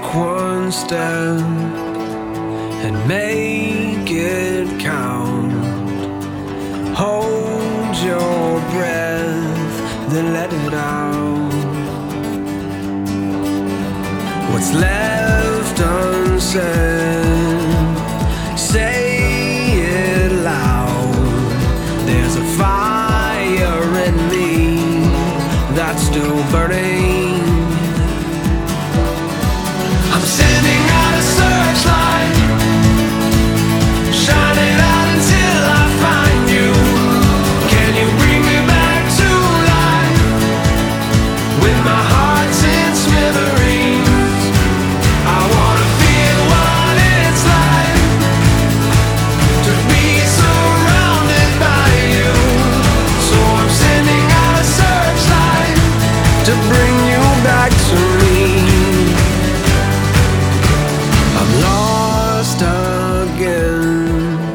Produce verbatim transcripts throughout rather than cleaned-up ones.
one step and make it count. Hold your breath, then let it out. What's left unsaid, say it loud. There's a fire in me that's still burning. I'm sending out a searchlight, shining out until I find you. Can you bring me back to life with my heart's in smithereens? I wanna feel what it's like to be surrounded by you. So I'm sending out a searchlight to bring you back to me. I'm lost again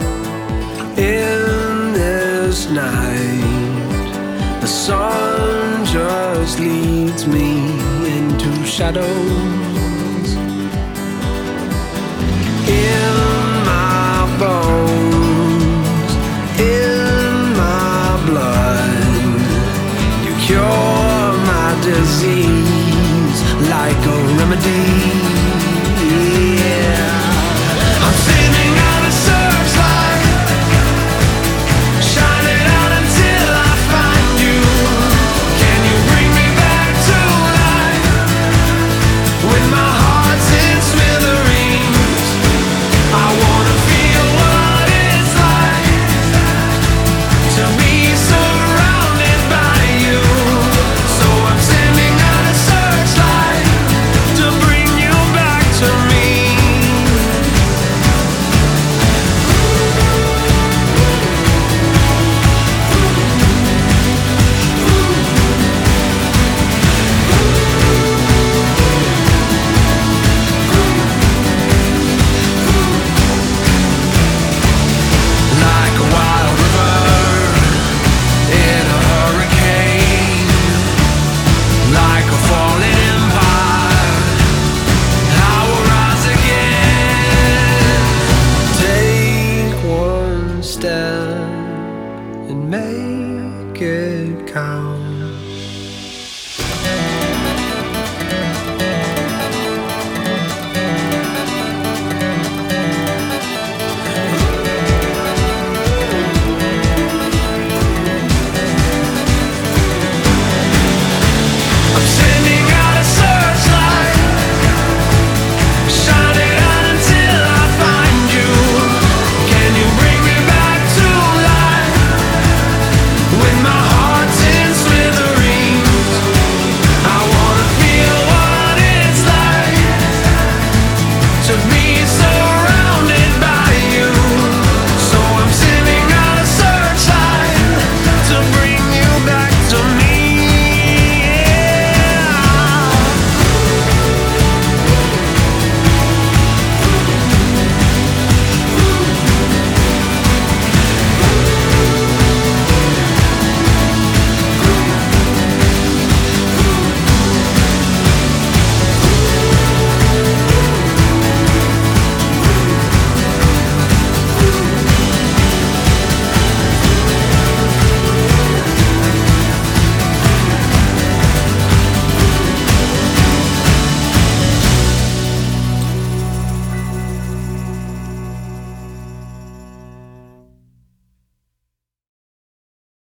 in this night. The sun just leads me into shadows. In my bones, in my blood, you cure my disease like a remedy.